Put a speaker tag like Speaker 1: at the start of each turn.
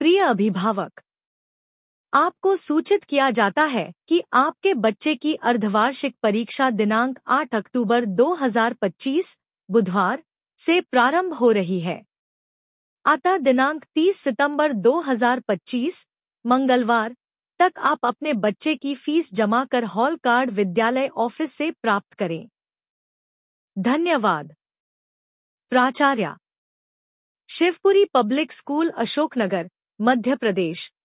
Speaker 1: प्रिय अभिभावक, आपको सूचित किया जाता है कि आपके बच्चे की अर्धवार्षिक परीक्षा दिनांक 8 अक्टूबर 2025 बुधवार से प्रारंभ हो रही है। अतः दिनांक 30 सितंबर 2025 मंगलवार तक आप अपने बच्चे की फीस जमा कर हॉल कार्ड विद्यालय ऑफिस से प्राप्त करें। धन्यवाद। प्राचार्य, शिवपुरी पब्लिक स्कूल, अशोकनगर, मध्य प्रदेश।